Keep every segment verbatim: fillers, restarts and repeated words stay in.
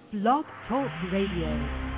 Blog Talk Radio.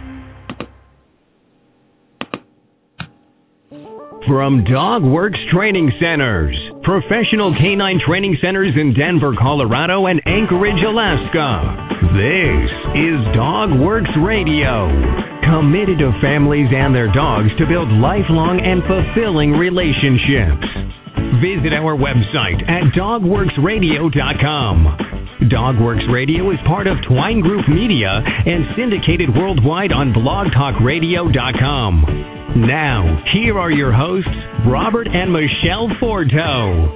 From DogWorks Training Centers, professional canine training centers in Denver, Colorado, and Anchorage, Alaska. This is DogWorks Radio, committed to families and their dogs to build lifelong and fulfilling relationships. Visit our website at dog works radio dot com. DogWorks Radio is part of Twine Group Media and syndicated worldwide on blog talk radio dot com. Now, here are your hosts, Robert and Michelle Forto.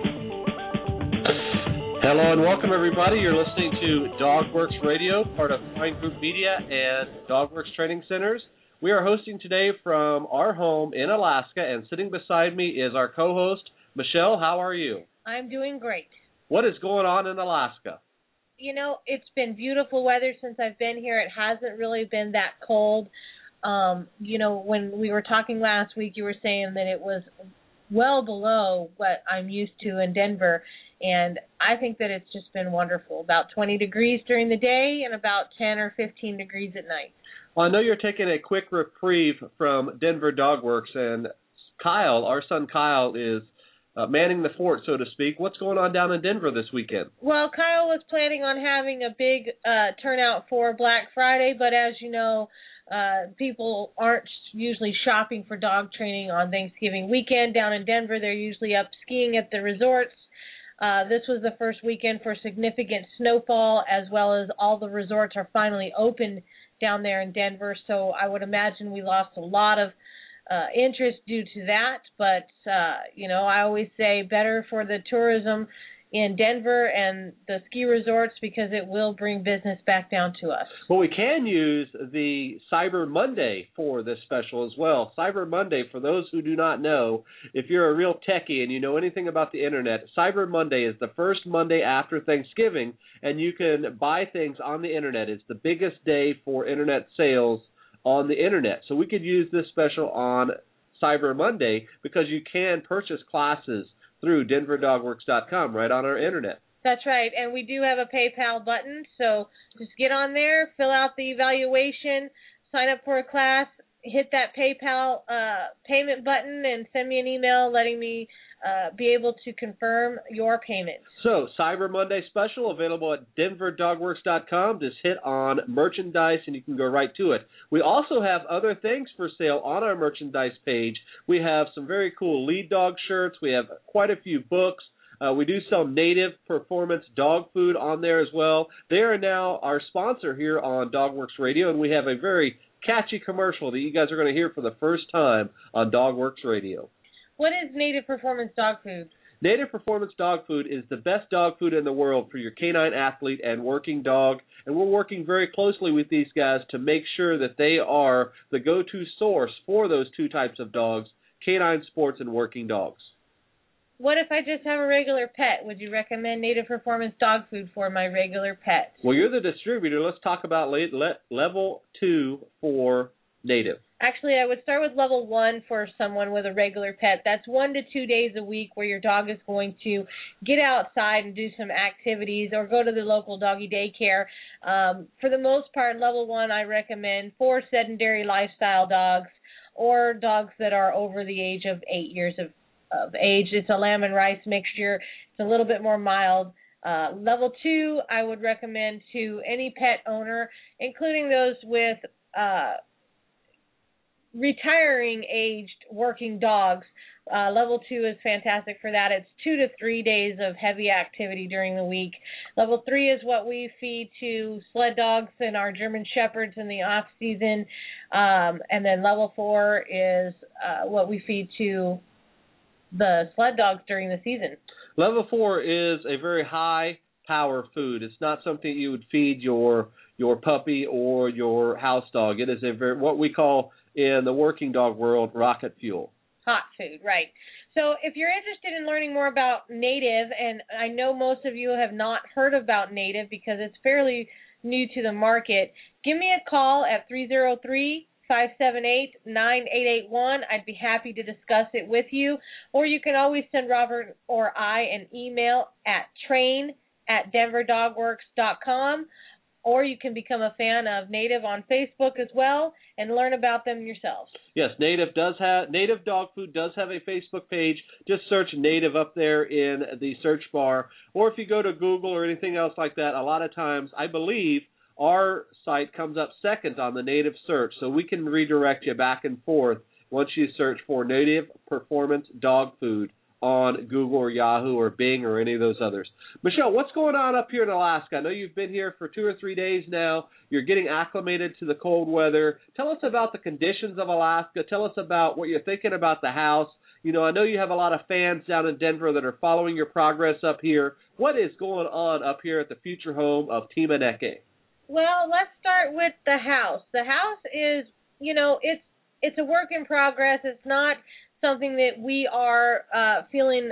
Hello and welcome, everybody. You're listening to DogWorks Radio, part of Twine Group Media and DogWorks Training Centers. We are hosting today from our home in Alaska, and sitting beside me is our co-host, Michelle. How are you? I'm doing great. What is going on in Alaska? You know, it's been beautiful weather since I've been here. It hasn't really been that cold. Um, you know, when we were talking last week, you were saying that it was well below what I'm used to in Denver, and I think that it's just been wonderful. About twenty degrees during the day and about ten or fifteen degrees at night. Well, I know you're taking a quick reprieve from Denver DogWorks, and Kyle, our son Kyle, is Uh, manning the fort, so to speak. What's going on down in Denver this weekend? Well, Kyle was planning on having a big uh, turnout for Black Friday, but as you know, uh, people aren't usually shopping for dog training on Thanksgiving weekend. Down in Denver, they're usually up skiing at the resorts. Uh, this was the first weekend for significant snowfall, as well as all the resorts are finally open down there in Denver, so I would imagine we lost a lot of Uh, interest due to that, but, uh, you know, I always say better for the tourism in Denver and the ski resorts because it will bring business back down to us. Well, we can use the Cyber Monday for this special as well. Cyber Monday, for those who do not know, if you're a real techie and you know anything about the Internet, Cyber Monday is the first Monday after Thanksgiving, and you can buy things on the Internet. It's the biggest day for Internet sales on the Internet. So we could use this special on Cyber Monday because you can purchase classes through denver dog works dot com right on our Internet. That's right, and we do have a PayPal button, so just get on there, fill out the evaluation, sign up for a class, hit that PayPal uh, payment button, and send me an email letting me uh, be able to confirm your payment. So, Cyber Monday special available at denver dog works dot com. Just hit on merchandise and you can go right to it. We also have other things for sale on our merchandise page. We have some very cool lead dog shirts. We have quite a few books. Uh, we do sell Native Performance dog food on there as well. They are now our sponsor here on DogWorks Radio, and we have a very catchy commercial that you guys are going to hear for the first time on DogWorks Radio. What is Native Performance dog food? Native Performance dog food is the best dog food in the world for your canine athlete and working dog, and we're working very closely with these guys to make sure that they are the go-to source for those two types of dogs, canine sports and working dogs. What if I just have a regular pet? Would you recommend Native Performance dog food for my regular pet? Well, you're the distributor. Let's talk about le- le- level two for Native. Actually, I would start with level one for someone with a regular pet. That's one to two days a week where your dog is going to get outside and do some activities or go to the local doggy daycare. Um, for the most part, level one I recommend for sedentary lifestyle dogs or dogs that are over the age of eight years of, of age. It's a lamb and rice mixture. It's a little bit more mild. Uh, level two I would recommend to any pet owner, including those with uh, retiring aged working dogs. Uh, level two is fantastic for that. It's two to three days of heavy activity during the week. Level three is what we feed to sled dogs and our German Shepherds in the off season. Um, and then level four is uh, what we feed to the sled dogs during the season. Level four is a very high power food. It's not something you would feed your your puppy or your house dog. It is a very what we call in the working dog world rocket fuel. Hot food, right. So if you're interested in learning more about Native, and I know most of you have not heard about Native because it's fairly new to the market, give me a call at three oh three, five seven eight, nine eight eight one. I'd be happy to discuss it with you. Or you can always send Robert or I an email at train at denver dog works dot com. or you can become a fan of Native on Facebook as well and learn about them yourselves. Yes, Native does have Native Dog Food does have a Facebook page. Just search Native up there in the search bar, or if you go to Google or anything else like that, a lot of times I believe our site comes up second on the Native search, so we can redirect you back and forth once you search for Native Performance Dog Food on Google or Yahoo or Bing or any of those others. Michelle, what's going on up here in Alaska? I know you've been here for two or three days now. You're getting acclimated to the cold weather. Tell us about the conditions of Alaska. Tell us about what you're thinking about the house. You know, I know you have a lot of fans down in Denver that are following your progress up here. What is going on up here at the future home of Team Aneke? Well, let's start with the house. The house is, you know, it's it's a work in progress. It's not something that we are uh, feeling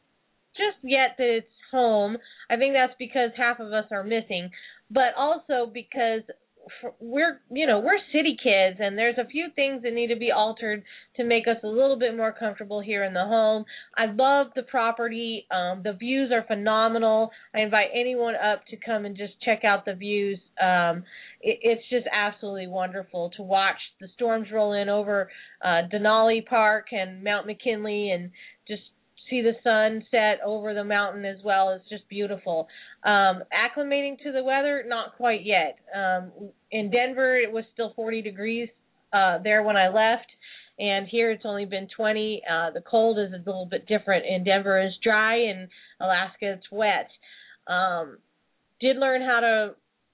just yet that it's home. I think that's because half of us are missing, but also because we're, you know, we're city kids, and there's a few things that need to be altered to make us a little bit more comfortable here in the home. I love the property. Um, the views are phenomenal. I invite anyone up to come and just check out the views. Um, it, it's just absolutely wonderful to watch the storms roll in over uh, Denali Park and Mount McKinley, and just see the sun set over the mountain as well. It's just beautiful. Um, acclimating to the weather, not quite yet. Um, in Denver, it was still forty degrees uh, there when I left, and here it's only been twenty. Uh, the cold is a little bit different. In Denver, it's dry, and Alaska, it's wet. Um, did learn how to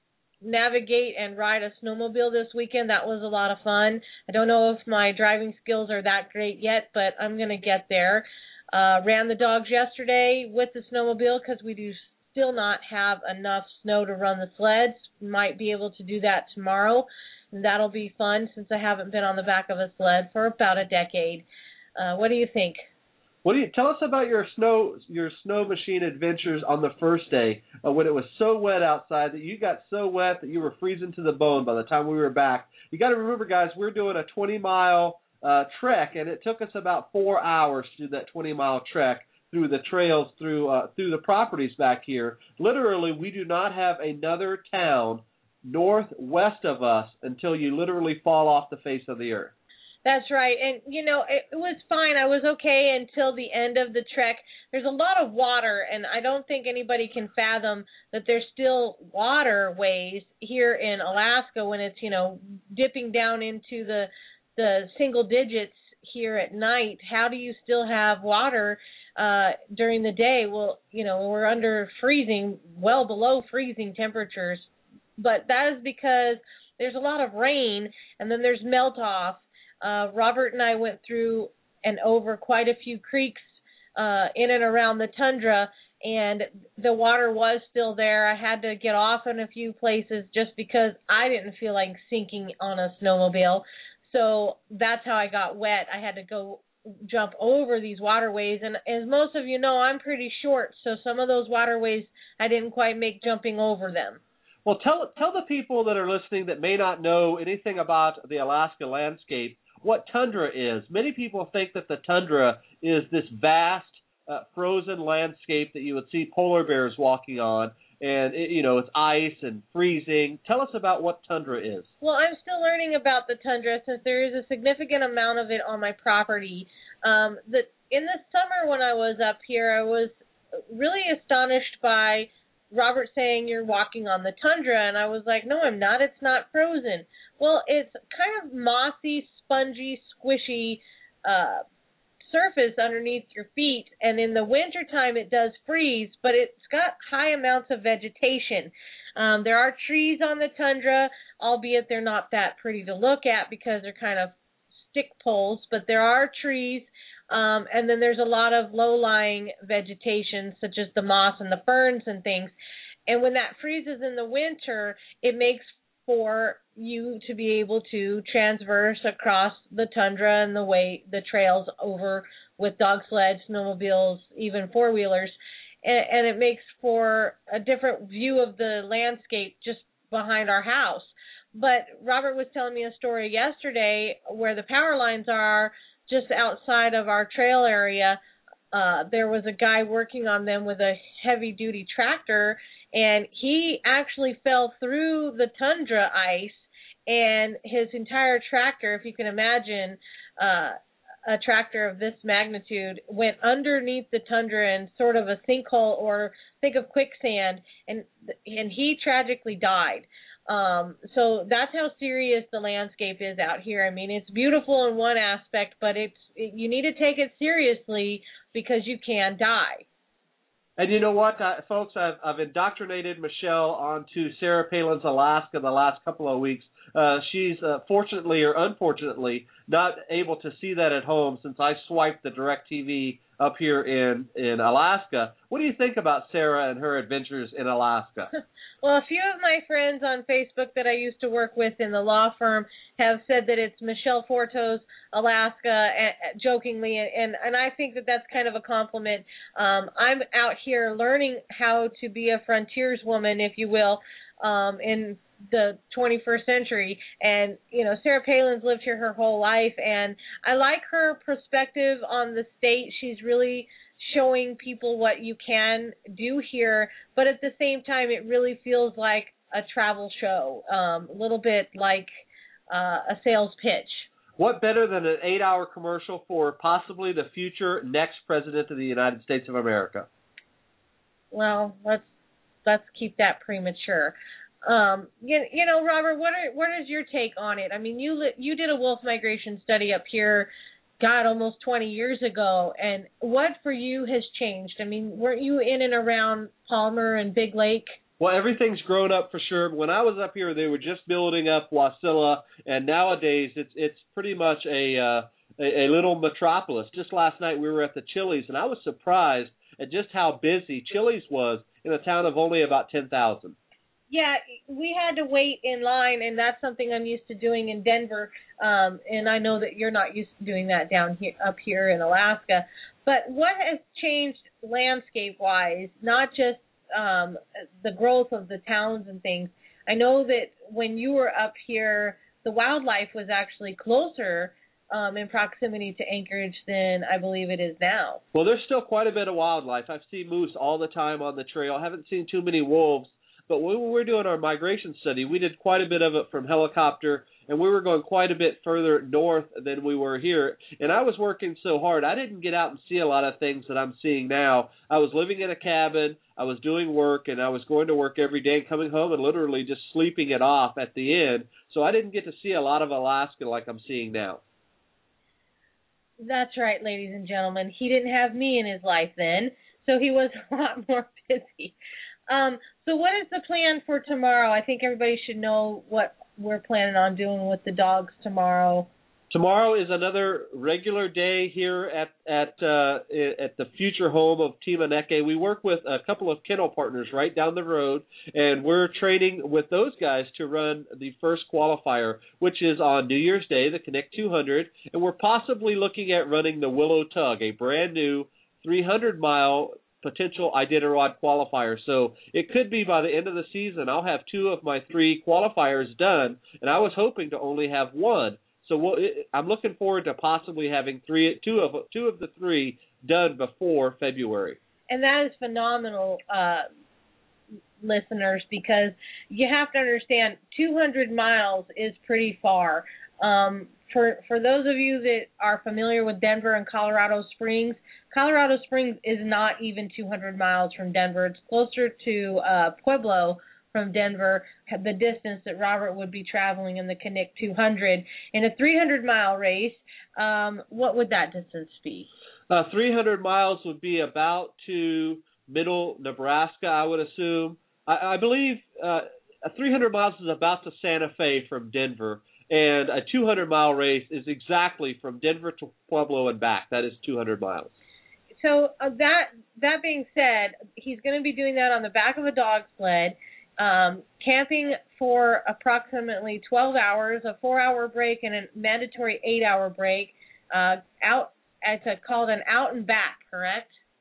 navigate and ride a snowmobile this weekend. That was a lot of fun. I don't know if my driving skills are that great yet, but I'm going to get there. Uh, ran the dogs yesterday with the snowmobile because we do still not have enough snow to run the sleds. Might be able to do that tomorrow, and that'll be fun since I haven't been on the back of a sled for about a decade. Uh, what do you think? What do you tell us about your snow your snow machine adventures on the first day uh, when it was so wet outside that you got so wet that you were freezing to the bone by the time we were back? You got to remember, guys, we're doing a twenty mile Uh, trek, and it took us about four hours to do that twenty mile trek through the trails, through uh, through the properties back here. Literally, we do not have another town northwest of us until you literally fall off the face of the earth. That's right, and you know, it, it was fine. I was okay until the end of the trek. There's a lot of water, and I don't think anybody can fathom that there's still waterways here in Alaska when it's, you know, dipping down into the the single digits here at night. How do you still have water uh, during the day? Well, you know, we're under freezing, well below freezing temperatures, but that is because there's a lot of rain, and then there's melt-off. Uh, Robert and I went through and over quite a few creeks uh, in and around the tundra, and the water was still there. I had to get off in a few places just because I didn't feel like sinking on a snowmobile. So that's how I got wet. I had to go jump over these waterways. And as most of you know, I'm pretty short, so some of those waterways I didn't quite make jumping over them. Well, tell tell the people that are listening that may not know anything about the Alaska landscape what tundra is. Many people think that the tundra is this vast, uh, frozen landscape that you would see polar bears walking on. And, it, you know, it's ice and freezing. Tell us about what tundra is. Well, I'm still learning about the tundra since there is a significant amount of it on my property. Um, the, in the summer when I was up here, I was really astonished by Robert saying you're walking on the tundra. And I was like, no, I'm not. It's not frozen. Well, it's kind of mossy, spongy, squishy uh surface underneath your feet, and in the wintertime it does freeze, but it's got high amounts of vegetation. Um, there are trees on the tundra, albeit they're not that pretty to look at because they're kind of stick poles, but there are trees, um, and then there's a lot of low-lying vegetation such as the moss and the ferns and things. And when that freezes in the winter, it makes for you to be able to transverse across the tundra and the way the trails over with dog sleds, snowmobiles, even four-wheelers, and, and it makes for a different view of the landscape just behind our house. But Robert was telling me a story yesterday where the power lines are just outside of our trail area. Uh, there was a guy working on them with a heavy-duty tractor, and he actually fell through the tundra ice, and his entire tractor, if you can imagine, uh, a tractor of this magnitude, went underneath the tundra in sort of a sinkhole, or think of quicksand, and and he tragically died. Um, so that's how serious the landscape is out here. I mean, it's beautiful in one aspect, but it's it, you need to take it seriously because you can die. And you know what, uh, folks, I've, I've indoctrinated Michelle onto Sarah Palin's Alaska the last couple of weeks. Uh, she's uh, fortunately or unfortunately not able to see that at home since I swiped the DirecTV up here in, in Alaska. What do you think about Sarah and her adventures in Alaska? Well, a few of my friends on Facebook that I used to work with in the law firm have said that it's Michelle Forto's Alaska, uh, jokingly, and, and I think that that's kind of a compliment. Um, I'm out here learning how to be a frontierswoman, if you will, um, in the twenty-first century, and you know, Sarah Palin's lived here her whole life, and I like her perspective on the state. She's really showing people what you can do here, but at the same time, it really feels like a travel show, um, a little bit like uh, a sales pitch. What better than an eight-hour commercial for possibly the future next president of the United States of America? Well, let's let's keep that premature. Um, you, you know, Robert, what are, what is your take on it? I mean, you li- you did a wolf migration study up here, God, almost twenty years ago, and what for you has changed? I mean, weren't you in and around Palmer and Big Lake? Well, everything's grown up for sure. When I was up here, they were just building up Wasilla, and nowadays it's it's pretty much a, uh, a a little metropolis. Just last night we were at the Chili's, and I was surprised at just how busy Chili's was in a town of only about ten thousand. Yeah, we had to wait in line, and that's something I'm used to doing in Denver, um, and I know that you're not used to doing that down here, up here in Alaska. But what has changed landscape-wise, not just um, the growth of the towns and things? I know that when you were up here, the wildlife was actually closer um, in proximity to Anchorage than I believe it is now. Well, there's still quite a bit of wildlife. I've seen moose all the time on the trail. I haven't seen too many wolves. But when we were doing our migration study, we did quite a bit of it from helicopter, and we were going quite a bit further north than we were here. And I was working so hard, I didn't get out and see a lot of things that I'm seeing now. I was living in a cabin, I was doing work, and I was going to work every day and coming home and literally just sleeping it off at the end. So I didn't get to see a lot of Alaska like I'm seeing now. That's right, ladies and gentlemen. He didn't have me in his life then, so he was a lot more busy. Um, so what is the plan for tomorrow? I think everybody should know what we're planning on doing with the dogs tomorrow. Tomorrow is another regular day here at at uh, at the future home of Team Aneke. We work with a couple of kennel partners right down the road, and we're training with those guys to run the first qualifier, which is on New Year's Day, the Connect two hundred, and we're possibly looking at running the Willow Tug, a brand new three hundred mile potential Iditarod qualifier. So it could be by the end of the season I'll have two of my three qualifiers done, and I was hoping to only have one. So we'll, I'm looking forward to possibly having three, two of two of the three done before February. And that is phenomenal, uh, listeners, because you have to understand two hundred miles is pretty far. Um, for for those of you that are familiar with Denver and Colorado Springs, Colorado Springs is not even two hundred miles from Denver. It's closer to uh, Pueblo from Denver, the distance that Robert would be traveling in the Connect two hundred. In a three hundred mile race, um, what would that distance be? Uh, three hundred miles would be about to middle Nebraska, I would assume. I, I believe uh, three hundred miles is about to Santa Fe from Denver, and a two hundred mile race is exactly from Denver to Pueblo and back. That is two hundred miles. So uh, that that being said, he's going to be doing that on the back of a dog sled, um, camping for approximately twelve hours, a four-hour break, and a mandatory eight-hour break. Uh, out, it's a, called an out and back, correct?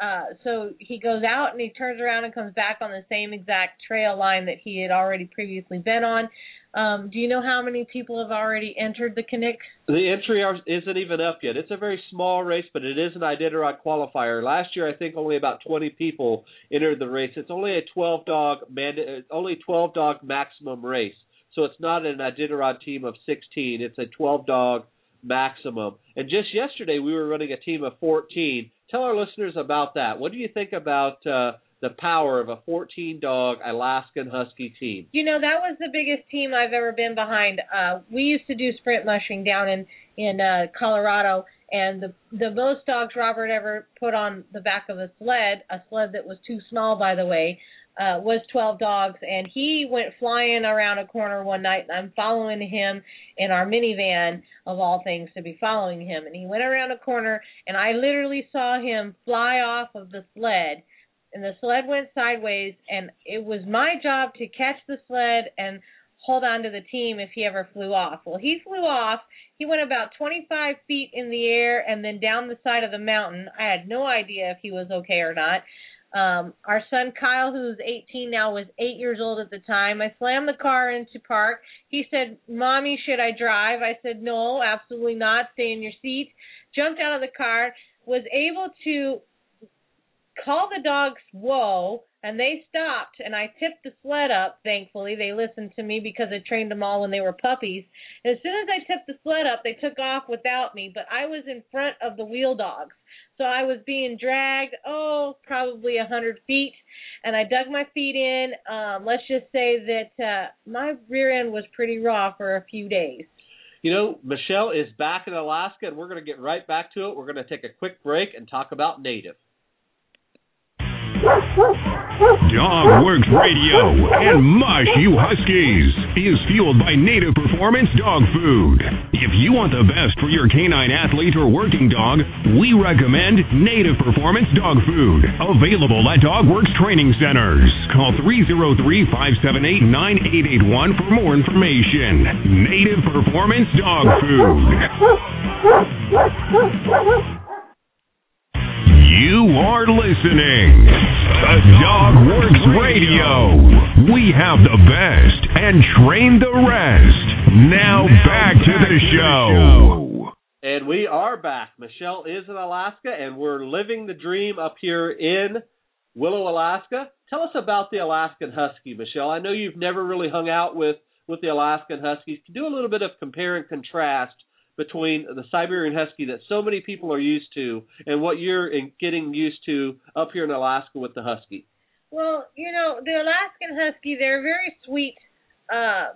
Uh, so he goes out and he turns around and comes back on the same exact trail line that he had already previously been on. Um, do you know how many people have already entered the Canucks? The entry are, isn't even up yet. It's a very small race, but it is an Iditarod qualifier. Last year, I think only about twenty people entered the race. It's only a twelve dog manda- only twelve dog maximum race, so it's not an Iditarod team of sixteen. It's a twelve dog maximum. And just yesterday, we were running a team of fourteen. Tell our listeners about that. What do you think about uh, the power of a fourteen dog Alaskan Husky team? You know, that was the biggest team I've ever been behind. Uh, we used to do sprint mushing down in in uh, Colorado, and the the most dogs Robert ever put on the back of a sled, a sled that was too small, by the way, uh, was twelve dogs. And he went flying around a corner one night, and I'm following him in our minivan, of all things, to be following him. And he went around a corner, and I literally saw him fly off of the sled. And the sled went sideways, and it was my job to catch the sled and hold on to the team if he ever flew off. Well, he flew off. He went about twenty-five feet in the air and then down the side of the mountain. I had no idea if he was okay or not. Um, our son Kyle, who's eighteen now, was eight years old at the time. I slammed the car into park. He said, "Mommy, should I drive?" I said, "No, absolutely not. Stay in your seat." Jumped out of the car, was able to call the dogs whoa, and they stopped, and I tipped the sled up, thankfully. They listened to me because I trained them all when they were puppies. And as soon as I tipped the sled up, they took off without me, but I was in front of the wheel dogs. So I was being dragged, oh, probably one hundred feet, and I dug my feet in. Um, let's just say that uh, my rear end was pretty raw for a few days. You know, Michelle is back in Alaska, and we're going to get right back to it. We're going to take a quick break and talk about Native. Dog Works Radio and Mush You Huskies is fueled by Native Performance Dog Food. If you want the best for your canine athlete or working dog, we recommend Native Performance Dog Food. Available at Dog Works Training Centers. Call three oh three, five seven eight, nine eight eight one for more information. Native Performance Dog Food. You are listening to Dog Works Radio. We have the best and train the rest. Now back to the show. And we are back. Michelle is in Alaska, and we're living the dream up here in Willow, Alaska. Tell us about the Alaskan Husky, Michelle. I know you've never really hung out with, with the Alaskan Huskies. Do a little bit of compare and contrast between the Siberian Husky that so many people are used to and what you're in getting used to up here in Alaska with the Husky. Well, you know, the Alaskan Husky, they're very sweet. Uh,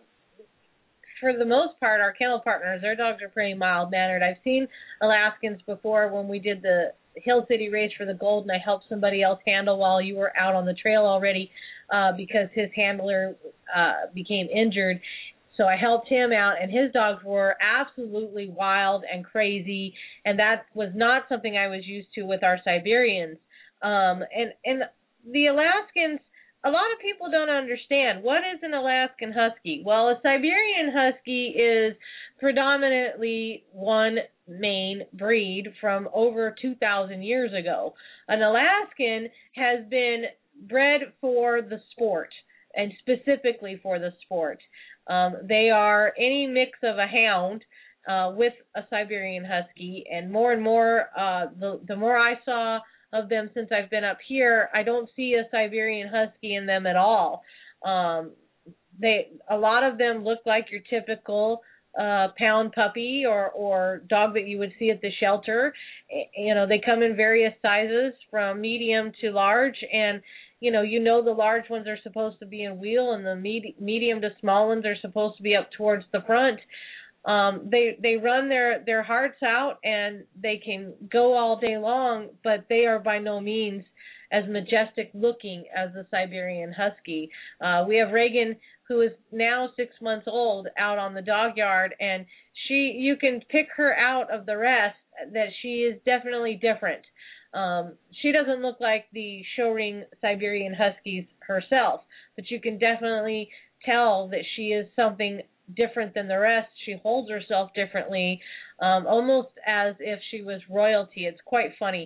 for the most part, our kennel partners, their dogs are pretty mild-mannered. I've seen Alaskans before when we did the Hill City race for the gold, and I helped somebody else handle while you were out on the trail already uh, because his handler uh, became injured. So I helped him out, and his dogs were absolutely wild and crazy, and that was not something I was used to with our Siberians. Um, and, and the Alaskans, a lot of people don't understand. What is an Alaskan Husky? Well, a Siberian Husky is predominantly one main breed from over two thousand years ago. An Alaskan has been bred for the sport, and specifically for the sport. Um, they are any mix of a hound uh, with a Siberian Husky, and more and more, uh, the, the more I saw of them since I've been up here, I don't see a Siberian Husky in them at all. Um, they, a lot of them look like your typical uh, pound puppy or, or dog that you would see at the shelter. You know, they come in various sizes from medium to large, and You know, you know the large ones are supposed to be in wheel, and the med- medium to small ones are supposed to be up towards the front. Um, they they run their, their hearts out, and they can go all day long, but they are by no means as majestic looking as the Siberian Husky. Uh, we have Reagan, who is now six months old, out on the dog yard, and she you can pick her out of the rest that she is definitely different. Um, she doesn't look like the show ring Siberian Huskies herself, but you can definitely tell that she is something different than the rest. She holds herself differently, um, almost as if she was royalty. It's quite funny.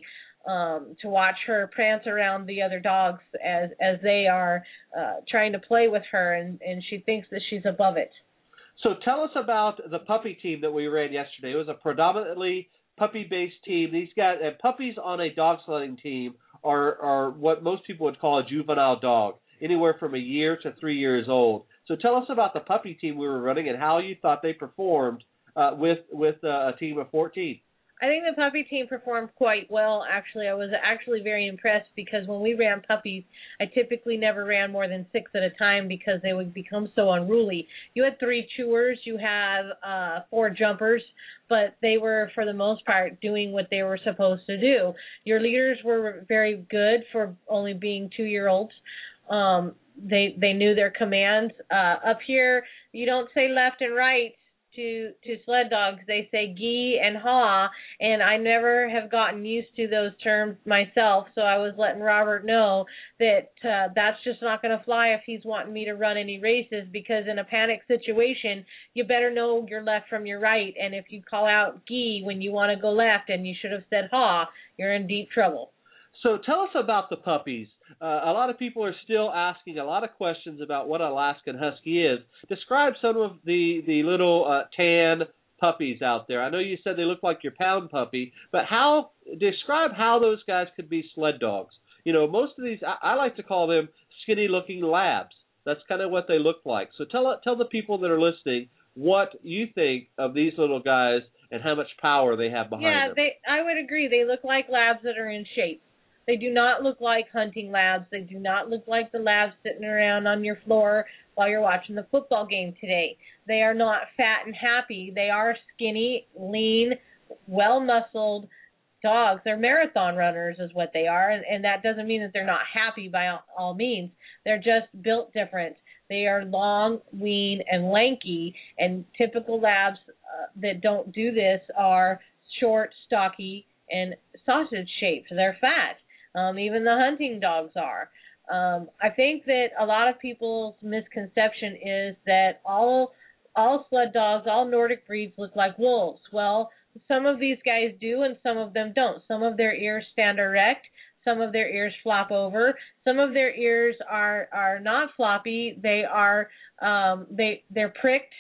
um, to watch her prance around the other dogs as as they are uh, trying to play with her, and, and she thinks that she's above it. So tell us about the puppy team that we ran yesterday. It was a predominantly puppy-based team. These guys, and puppies on a dog sledding team are, are what most people would call a juvenile dog, anywhere from a year to three years old. So tell us about the puppy team we were running and how you thought they performed uh, with with uh, a team of fourteen. I think the puppy team performed quite well, actually. I was actually very impressed because when we ran puppies, I typically never ran more than six at a time because they would become so unruly. You had three chewers, you have uh, four jumpers, but they were, for the most part, doing what they were supposed to do. Your leaders were very good for only being two-year-olds. Um, they they knew their commands. Uh, up here, you don't say left and right to to sled dogs. They say gee and haw, and I never have gotten used to those terms myself, so I was letting Robert know that uh, that's just not going to fly if he's wanting me to run any races, because in a panic situation, you better know your left from your right, and if you call out gee when you want to go left and you should have said haw, you're in deep trouble. So tell us about the puppies. Uh, a lot of people are still asking a lot of questions about what Alaskan Husky is. Describe some of the, the little uh, tan puppies out there. I know you said they look like your pound puppy, but how describe how those guys could be sled dogs. You know, most of these, I, I like to call them skinny-looking labs. That's kind of what they look like. So tell tell the people that are listening what you think of these little guys and how much power they have behind yeah, them. Yeah, they. I would agree. They look like labs that are in shape. They do not look like hunting labs. They do not look like the labs sitting around on your floor while you're watching the football game today. They are not fat and happy. They are skinny, lean, well-muscled dogs. They're marathon runners is what they are, and, and that doesn't mean that they're not happy by all, all means. They're just built different. They are long, lean, and lanky, and typical labs uh, that don't do this are short, stocky, and sausage-shaped. They're fat. Um, even the hunting dogs are. Um, I think that a lot of people's misconception is that all all sled dogs, all Nordic breeds look like wolves. Well, some of these guys do and some of them don't. Some of their ears stand erect. Some of their ears flop over. Some of their ears are, are not floppy. They are um, they they're pricked.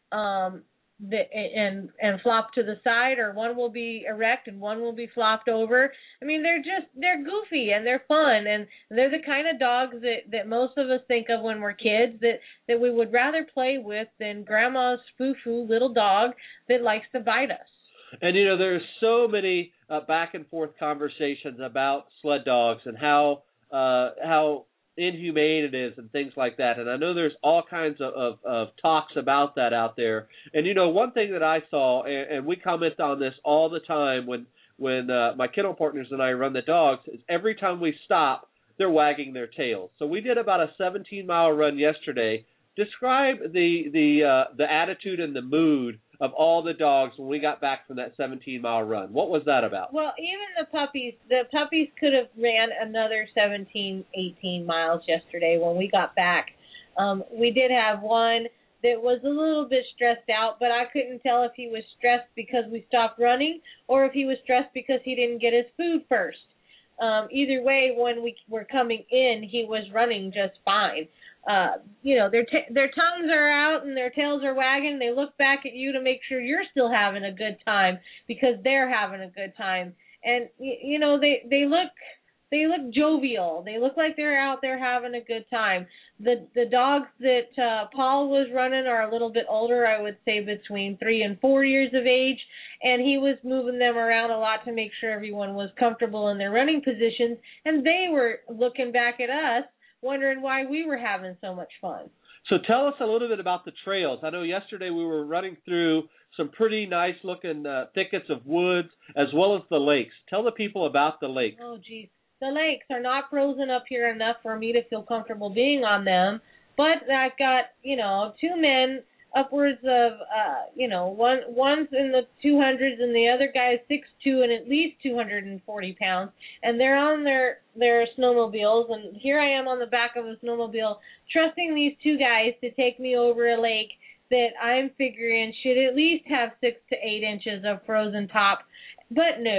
Um, The, and and flop to the side, or one will be erect and one will be flopped over. I mean, they're just, they're goofy and they're fun, and they're the kind of dogs that, that most of us think of when we're kids, that, that we would rather play with than grandma's foo-foo little dog that likes to bite us. And, you know, there's so many uh, back and forth conversations about sled dogs and how uh, how inhumane it is and things like that. And I know there's all kinds of, of, of talks about that out there. And, you know, one thing that I saw, and, and we comment on this all the time when, when uh, my kennel partners and I run the dogs, is every time we stop, they're wagging their tails. So we did about a seventeen-mile run yesterday. Describe the the uh, the attitude and the mood of all the dogs when we got back from that seventeen-mile run. What was that about? Well, even the puppies, the puppies could have ran another seventeen, eighteen miles yesterday when we got back. Um, we did have one that was a little bit stressed out, but I couldn't tell if he was stressed because we stopped running or if he was stressed because he didn't get his food first. Um, either way, when we were coming in, he was running just fine. Uh, you know, their t- their tongues are out and their tails are wagging. They look back at you to make sure you're still having a good time because they're having a good time. And y- you know, they they look they look jovial. They look like they're out there having a good time. The the dogs that uh, Paul was running are a little bit older. I would say between three and four years of age, and he was moving them around a lot to make sure everyone was comfortable in their running positions. And they were looking back at us, wondering why we were having so much fun. So tell us a little bit about the trails. I know yesterday we were running through some pretty nice-looking uh, thickets of woods as well as the lakes. Tell the people about the lakes. Oh, geez. The lakes are not frozen up here enough for me to feel comfortable being on them, but I've got, you know, two men upwards of, uh, you know, one one's in the two hundreds and the other guy's six two and at least two hundred forty pounds, and they're on their, their snowmobiles, and here I am on the back of a snowmobile trusting these two guys to take me over a lake that I'm figuring should at least have six to eight inches of frozen top. But no,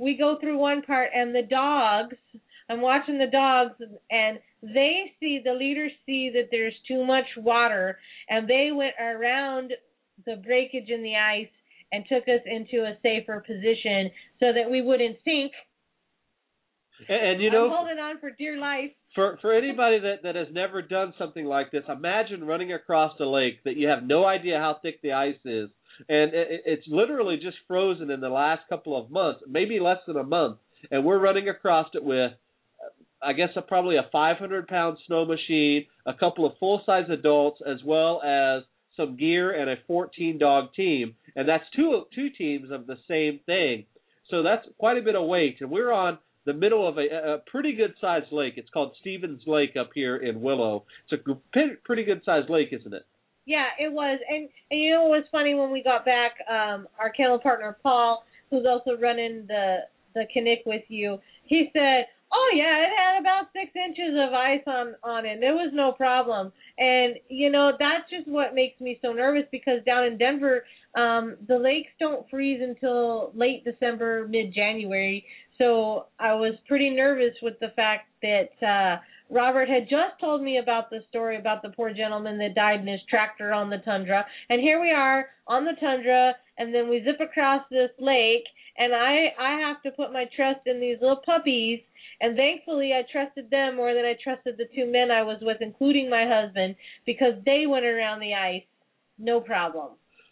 we go through one part, and the dogs, I'm watching the dogs, and they see, the leaders see that there's too much water, and they went around the breakage in the ice and took us into a safer position so that we wouldn't sink. And, and you know, I'm holding on for dear life. For for anybody that, that has never done something like this, imagine running across a lake that you have no idea how thick the ice is. And it, it's literally just frozen in the last couple of months, maybe less than a month. And we're running across it with, I guess, a, probably a five hundred pound snow machine, a couple of full-size adults, as well as some gear and a fourteen dog team. And that's two two teams of the same thing. So that's quite a bit of weight. And we're on the middle of a, a pretty good-sized lake. It's called Stevens Lake up here in Willow. It's a pretty good-sized lake, isn't it? Yeah, it was. And, and you know what was funny when we got back, um, our kennel partner, Paul, who's also running the, the Knick with you, he said, oh, yeah, it had about six inches of ice on, on it. There was no problem. And, you know, that's just what makes me so nervous, because down in Denver, um, the lakes don't freeze until late December, mid-January. So I was pretty nervous with the fact that uh, Robert had just told me about the story about the poor gentleman that died in his tractor on the tundra. And here we are on the tundra, and then we zip across this lake, and I, I have to put my trust in these little puppies. And thankfully, I trusted them more than I trusted the two men I was with, including my husband, because they went around the ice, no problem.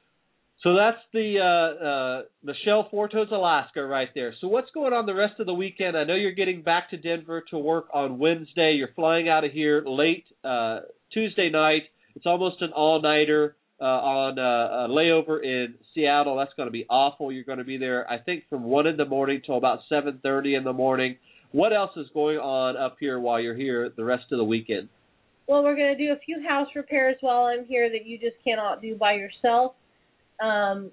So that's the uh, uh, Michelle Fortos, Alaska, right there. So what's going on the rest of the weekend? I know you're getting back to Denver to work on Wednesday. You're flying out of here late uh, Tuesday night. It's almost an all-nighter uh, on uh, a layover in Seattle. That's going to be awful. You're going to be there, I think, from one in the morning till about seven thirty in the morning. What else is going on up here while you're here the rest of the weekend? Well, we're going to do a few house repairs while I'm here that you just cannot do by yourself. Um,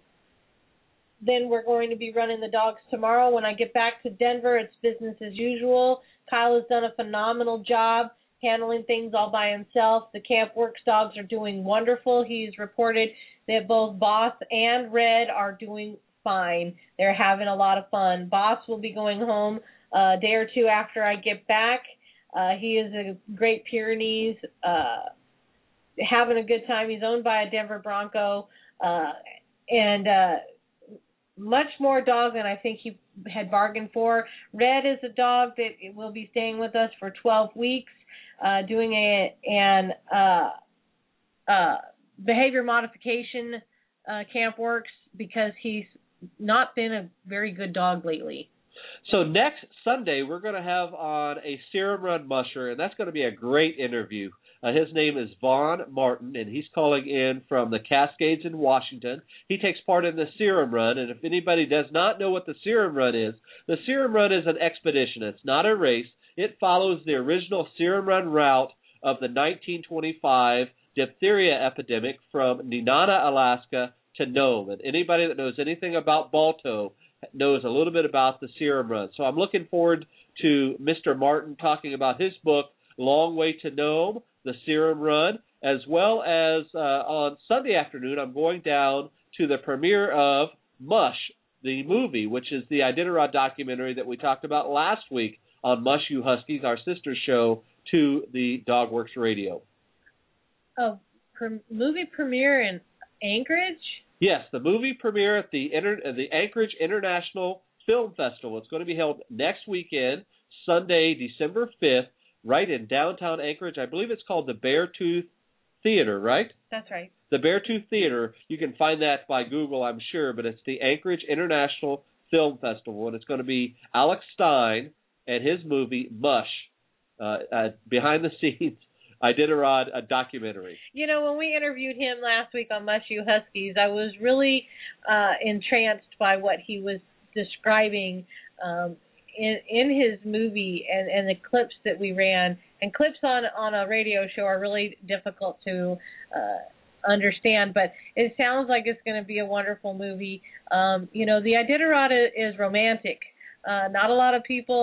then we're going to be running the dogs tomorrow. When I get back to Denver, it's business as usual. Kyle has done a phenomenal job handling things all by himself. The Camp Works dogs are doing wonderful. He's reported that both Boss and Red are doing fine. They're having a lot of fun. Boss will be going home a day or two after I get back. Uh, he is a Great Pyrenees, uh, having a good time. He's owned by a Denver Bronco. Uh, and uh, much more dog than I think he had bargained for. Red is a dog that will be staying with us for twelve weeks, uh, doing a, an uh, uh, behavior modification uh, Camp Works, because he's not been a very good dog lately. So next Sunday, we're going to have on a Serum Run musher, and that's going to be a great interview. Uh, his name is Vaughn Martin, and he's calling in from the Cascades in Washington. He takes part in the Serum Run, and if anybody does not know what the Serum Run is, the Serum Run is an expedition. It's not a race. It follows the original Serum Run route of the nineteen twenty-five diphtheria epidemic from Nenana, Alaska to Nome. And anybody that knows anything about Balto knows a little bit about the Serum Run. So I'm looking forward to Mister Martin talking about his book, Long Way to Nome, the Serum Run, as well as uh, on Sunday afternoon, I'm going down to the premiere of Mush, the movie, which is the Iditarod documentary that we talked about last week on Mush You Huskies, our sister show to the Dogworks Radio. Oh, pre- movie premiere in Anchorage? Yes, the movie premiere at the Inter- the Anchorage International Film Festival. It's going to be held next weekend, Sunday, December fifth, right in downtown Anchorage. I believe it's called the Beartooth Theater, right? That's right. The Beartooth Theater. You can find that by Google, I'm sure, but it's the Anchorage International Film Festival, and it's going to be Alex Stein and his movie Mush, uh, uh, behind the scenes Iditarod, a documentary. You know, when we interviewed him last week on Mush You Huskies, I was really uh, entranced by what he was describing um, in in his movie and, and the clips that we ran. And clips on, on a radio show are really difficult to uh, understand, but it sounds like it's going to be a wonderful movie. Um, you know, the Iditarod is romantic. Uh, not a lot of people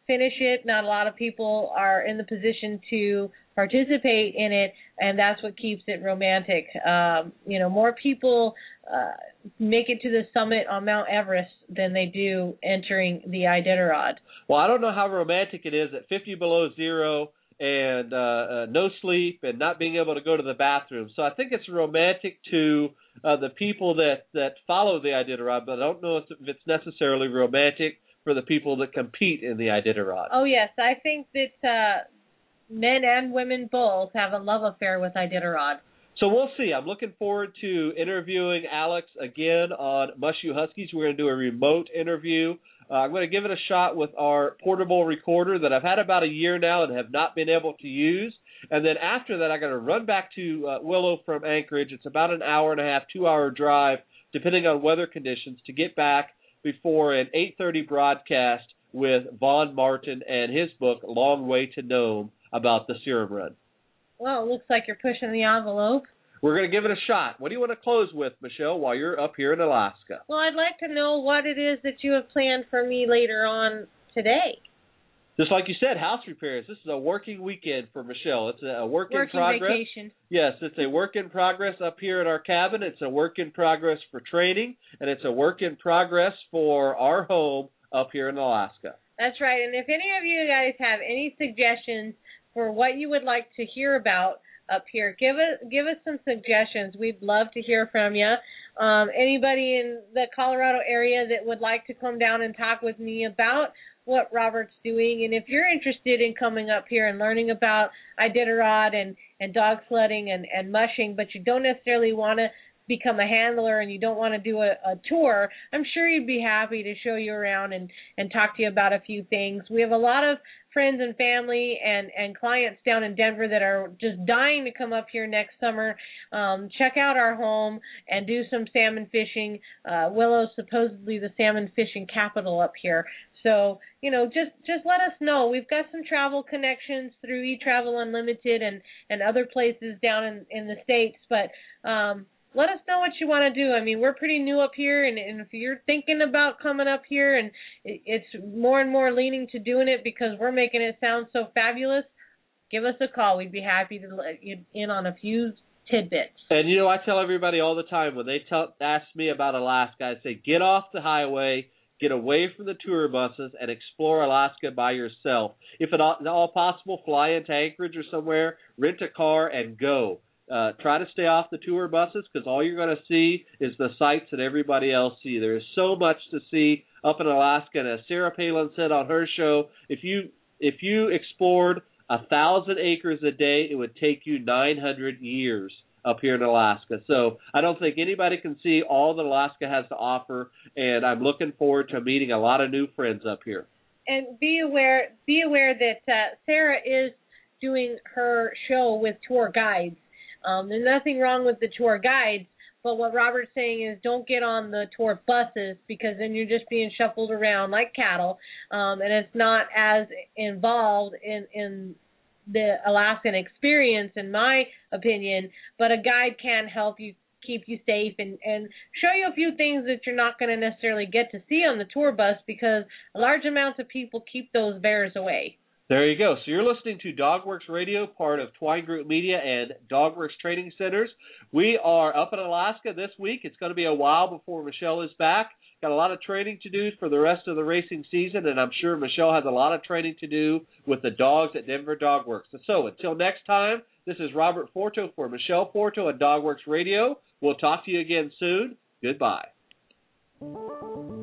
finish it. Not a lot of people are in the position to participate in it, and that's what keeps it romantic. Um, you know, more people uh, make it to the summit on Mount Everest than they do entering the Iditarod. Well, I don't know how romantic it is at fifty below zero and uh, uh, no sleep and not being able to go to the bathroom. So I think it's romantic to uh, the people that, that follow the Iditarod, but I don't know if it's necessarily romantic for the people that compete in the Iditarod. Oh, yes. I think that uh, men and women both have a love affair with Iditarod. So we'll see. I'm looking forward to interviewing Alex again on Mushu Huskies. We're going to do a remote interview. Uh, I'm going to give it a shot with our portable recorder that I've had about a year now and have not been able to use. And then after that, I'm going to run back to uh, Willow from Anchorage. It's about an hour and a half, two-hour drive, depending on weather conditions, to get back before an eight thirty broadcast with Vaughn Martin and his book, Long Way to Nome, about the Serum Run. Well, it looks like you're pushing the envelope. We're going to give it a shot. What do you want to close with, Michelle, while you're up here in Alaska? Well, I'd like to know what it is that you have planned for me later on today. Just like you said, house repairs. This is a working weekend for Michelle. It's a work working in progress. Vacation. Yes, it's a work in progress up here in our cabin. It's a work in progress for training, and it's a work in progress for our home up here in Alaska. That's right. And if any of you guys have any suggestions for what you would like to hear about up here, give us give us some suggestions. We'd love to hear from you. Um, anybody in the Colorado area that would like to come down and talk with me about what Robert's doing, and if you're interested in coming up here and learning about Iditarod and, and dog sledding and, and mushing, but you don't necessarily want to become a handler and you don't want to do a, a tour, I'm sure you'd be happy to show you around and, and talk to you about a few things. We have a lot of friends and family and, and clients down in Denver that are just dying to come up here next summer, um, check out our home and do some salmon fishing. Uh, Willow's supposedly the salmon fishing capital up here. So, you know, just, just let us know. We've got some travel connections through eTravel Unlimited and, and other places down in, in the States, but um, let us know what you want to do. I mean, we're pretty new up here, and, and if you're thinking about coming up here and it, it's more and more leaning to doing it because we're making it sound so fabulous, give us a call. We'd be happy to let you in on a few tidbits. And, you know, I tell everybody all the time when they tell, ask me about Alaska, I say, get off the highway, get away from the tour buses, and explore Alaska by yourself. If at all, at all possible, fly into Anchorage or somewhere, rent a car, and go. Uh, try to stay off the tour buses because all you're going to see is the sights that everybody else see. There is so much to see up in Alaska, and as Sarah Palin said on her show, if you if you explored a thousand acres a day, it would take you nine hundred years up here in Alaska. So I don't think anybody can see all that Alaska has to offer, and I'm looking forward to meeting a lot of new friends up here. And be aware, be aware that uh, Sarah is doing her show with tour guides. Um, there's nothing wrong with the tour guides, but what Robert's saying is don't get on the tour buses because then you're just being shuffled around like cattle, um, and it's not as involved in, in the Alaskan experience, in my opinion, but a guide can help you keep you safe and, and show you a few things that you're not going to necessarily get to see on the tour bus because large amounts of people keep those bears away. There you go. So you're listening to DogWorks Radio, part of Twine Group Media and DogWorks Training Centers. We are up in Alaska this week. It's going to be a while before Michelle is back. Got a lot of training to do for the rest of the racing season, and I'm sure Michelle has a lot of training to do with the dogs at Denver DogWorks. So until next time, this is Robert Forto for Michelle Forto at DogWorks Radio. We'll talk to you again soon. Goodbye.